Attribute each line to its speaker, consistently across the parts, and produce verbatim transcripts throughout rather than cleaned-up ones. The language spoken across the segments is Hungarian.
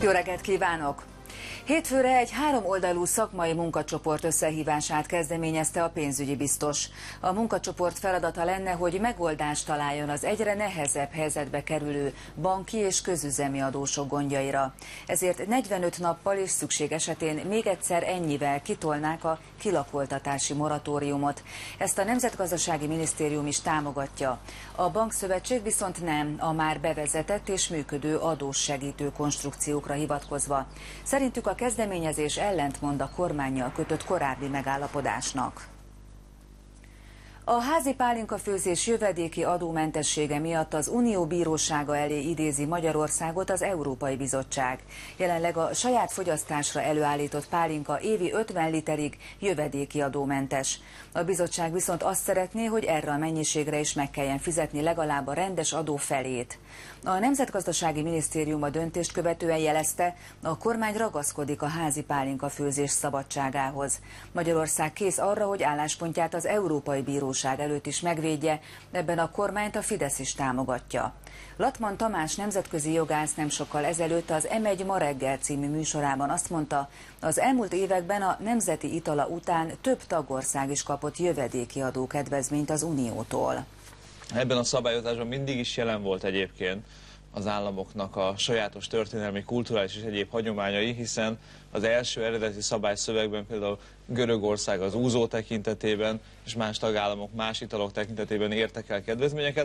Speaker 1: Jó reggelt kívánok! Hétfőre egy háromoldalú szakmai munkacsoport összehívását kezdeményezte a pénzügyi biztos. A munkacsoport feladata lenne, hogy megoldást találjon az egyre nehezebb helyzetbe kerülő banki és közüzemi adósok gondjaira. Ezért negyvenöt nappal és szükség esetén még egyszer ennyivel kitolnák a kilakoltatási moratóriumot. Ezt a Nemzetgazdasági Minisztérium is támogatja. A bankszövetség viszont nem, a már bevezetett és működő adóssegítő konstrukciókra hivatkozva. Szerintük a kezdeményezés ellentmond a kormánnyal kötött korábbi megállapodásnak. A házi pálinkafőzés jövedéki adómentessége miatt az Unió bírósága elé idézi Magyarországot az Európai Bizottság. Jelenleg a saját fogyasztásra előállított pálinka évi ötven literig jövedéki adómentes. A bizottság viszont azt szeretné, hogy erre a mennyiségre is meg kelljen fizetni legalább a rendes adó felét. A Nemzetgazdasági Minisztérium a döntést követően jelezte, a kormány ragaszkodik a házi pálinkafőzés szabadságához. Magyarország kész arra, hogy álláspontját az Európai Bíróság előtt is megvédje, ebben a kormányt a Fidesz is támogatja. Latman Tamás nemzetközi jogász nem sokkal ezelőtt az em egy ma reggel című műsorában azt mondta, az elmúlt években a nemzeti itala után több tagország is kapott jövedéki adókedvezményt az Uniótól.
Speaker 2: Ebben a szabályozásban mindig is jelen volt egyébként az államoknak a sajátos történelmi, kulturális és egyéb hagyományai, hiszen az első eredeti szabályszövegben például Görögország az úzó tekintetében és más tagállamok más italok tekintetében értek el kedvezményeket.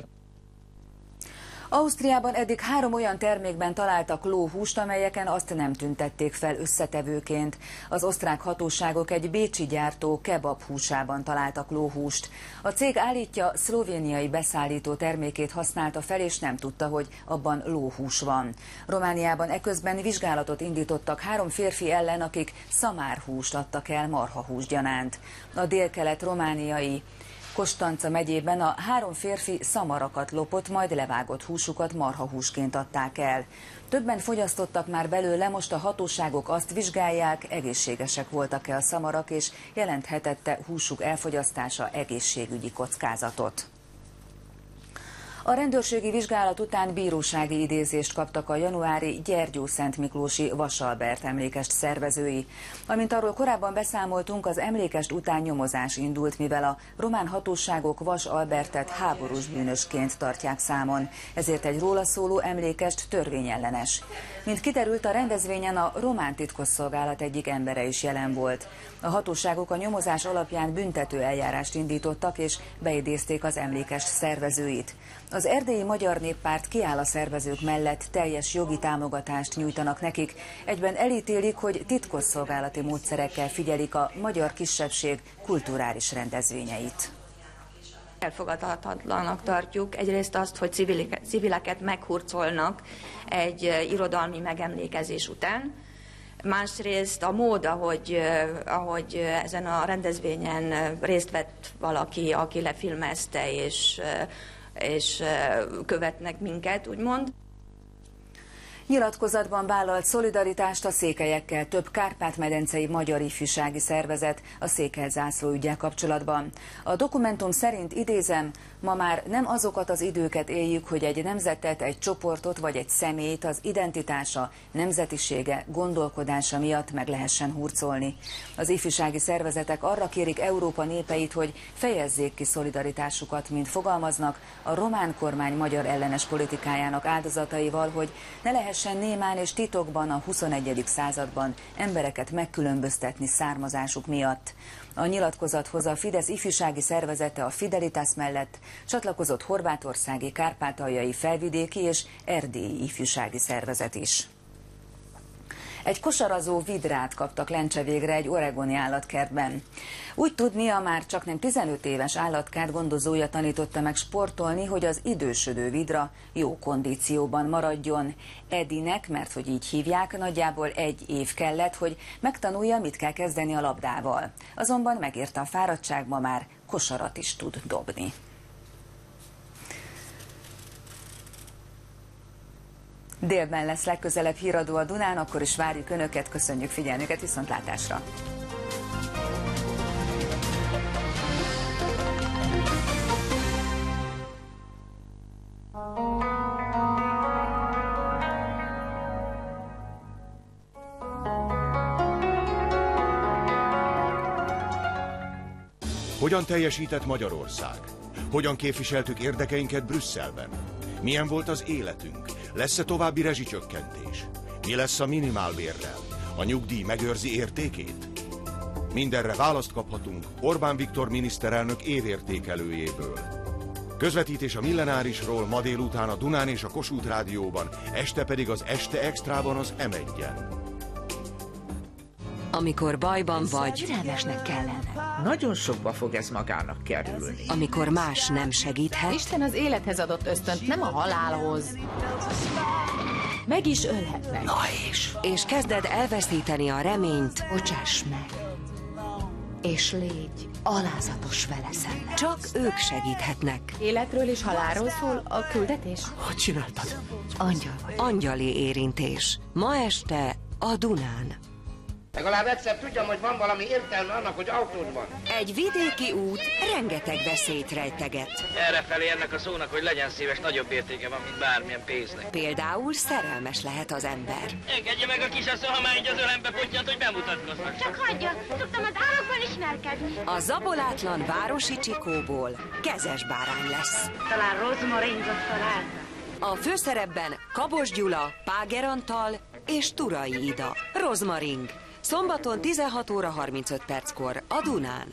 Speaker 1: Ausztriában eddig három olyan termékben találtak lóhúst, amelyeken azt nem tüntették fel összetevőként. Az osztrák hatóságok egy bécsi gyártó kebab húsában találtak lóhúst. A cég állítja, szlovéniai beszállító termékét használta fel, és nem tudta, hogy abban lóhús van. Romániában eközben vizsgálatot indítottak három férfi ellen, akik szamárhúst adtak el marhahús gyanánt. A délkelet romániai Kostanca megyében a három férfi szamarakat lopott, majd levágott húsukat marhahúsként adták el. Többen fogyasztottak már belőle, most a hatóságok azt vizsgálják, egészségesek voltak-e a szamarak, és jelenthetette húsuk elfogyasztása egészségügyi kockázatot. A rendőrségi vizsgálat után bírósági idézést kaptak a januári Gyergyószentmiklósi Vasalbert emlékest szervezői. Amint arról korábban beszámoltunk, az emlékest után nyomozás indult, mivel a román hatóságok Vas Albertet háborús bűnösként tartják számon, ezért egy róla szóló emlékest törvényellenes. Mint kiderült, a rendezvényen a román titkosszolgálat egyik embere is jelen volt. A hatóságok a nyomozás alapján büntető eljárást indítottak, és beidézték az emlékest szervezőit. Az Erdélyi Magyar Néppárt kiáll a szervezők mellett, teljes jogi támogatást nyújtanak nekik, egyben elítélik, hogy titkosszolgálati módszerekkel figyelik a magyar kisebbség kulturális rendezvényeit.
Speaker 3: Elfogadhatatlanak tartjuk egyrészt azt, hogy civileket, civileket meghurcolnak egy irodalmi megemlékezés után. Másrészt a mód, ahogy, ahogy ezen a rendezvényen részt vett valaki, aki lefilmezte és, és követnek minket, úgymond.
Speaker 1: Nyilatkozatban vállalt szolidaritást a székelyekkel több kárpát-medencei magyar ifjúsági szervezet a székelyzászló üggyel kapcsolatban. A dokumentum szerint, idézem, ma már nem azokat az időket éljük, hogy egy nemzetet, egy csoportot vagy egy személyt az identitása, nemzetisége, gondolkodása miatt meg lehessen hurcolni. Az ifjúsági szervezetek arra kérik Európa népeit, hogy fejezzék ki szolidaritásukat, mint fogalmaznak, a román kormány magyar ellenes politikájának áldozataival, hogy ne lehessen némán és titokban a huszonegyedik században embereket megkülönböztetni származásuk miatt. A nyilatkozathoz a Fidesz ifjúsági szervezete, a Fidelitas mellett csatlakozott horvátországi, kárpátaljai, felvidéki és erdélyi ifjúsági szervezet is. Egy kosarazó vidrát kaptak lencse végre egy oregoni állatkertben. Úgy tudni, a már csaknem tizenöt éves állatkert gondozója tanította meg sportolni, hogy az idősödő vidra jó kondícióban maradjon. Edinek, mert hogy így hívják, nagyjából egy év kellett, hogy megtanulja, mit kell kezdeni a labdával. Azonban megérte a fáradtság, ma már kosarat is tud dobni. Délben lesz legközelebb híradó a Dunán, akkor is várjuk Önöket, köszönjük figyelmüket, viszontlátásra!
Speaker 4: Hogyan teljesített Magyarország? Hogyan képviseltük érdekeinket Brüsszelben? Milyen volt az életünk? Lesz-e további rezsicsökkentés? Mi lesz a minimálbérrel? A nyugdíj megőrzi értékét? Mindenre választ kaphatunk Orbán Viktor miniszterelnök évértékelőjéből. Közvetítés a Millenárisról ma délután a Dunán és a Kossuth Rádióban, este pedig az Este Extrában az em egyen.
Speaker 5: Amikor bajban vagy,
Speaker 1: Türelmesnek kell lenni.
Speaker 6: Nagyon sokba fog ez magának kerülni.
Speaker 5: amikor más nem segíthet,
Speaker 7: Isten az élethez adott ösztönt, nem a halálhoz. Meg is ölhetnek.
Speaker 1: Na és?
Speaker 5: és kezded elveszíteni a reményt,
Speaker 1: Bocsáss meg. És légy alázatos vele szemben.
Speaker 5: csak ők segíthetnek.
Speaker 7: Életről és halálról szól a küldetés?
Speaker 6: Hogy csináltad?
Speaker 1: Angyal vagy.
Speaker 5: Angyali érintés. Ma este a Dunán.
Speaker 8: Legalább egyszer tudjam, hogy van valami értelme annak, hogy autód van.
Speaker 5: Egy vidéki út rengeteg veszélyt rejteget.
Speaker 9: Errefelé ennek a szónak, hogy legyen szíves, nagyobb értéke van, mint bármilyen pénznek.
Speaker 5: Például szerelmes lehet az ember.
Speaker 9: Engedje meg a kisasszony, ha már így az ölembe pottyant, hogy bemutatkoznak.
Speaker 10: Csak hagyja, szoktam az állatban ismerkedni.
Speaker 5: A zabolátlan városi csikóból kezes bárány lesz.
Speaker 10: Talán rozmaringot találta.
Speaker 5: A főszerepben Kabos Gyula, Páger Antal és Turai Ida. Rozmaring. Szombaton tizenhat óra harmincöt perckor a Dunán.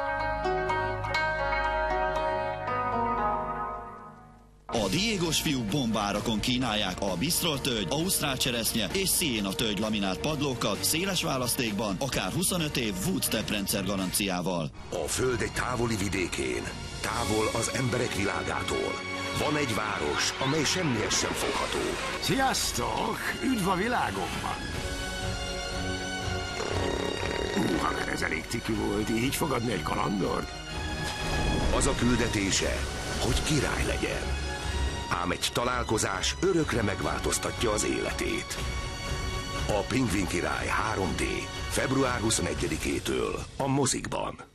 Speaker 11: A Diégos fiúk bombárakon kínálják a Bistrol tölgy, Ausztrál cseresznye és Siena tölgy laminált padlókat széles választékban, akár huszonöt év Wood teprendszer garanciával.
Speaker 12: A föld egy távoli vidékén, távol az emberek világától. Van egy város, amely semmihez sem fogható.
Speaker 13: Sziasztok! Üdv a világomban! Hú, haver, ez elég ciki volt, így fogadni egy kalandort?
Speaker 12: Az a küldetése, hogy király legyen. Ám egy találkozás örökre megváltoztatja az életét. A Pingvin király három dé. február huszonegyedikétől a mozikban.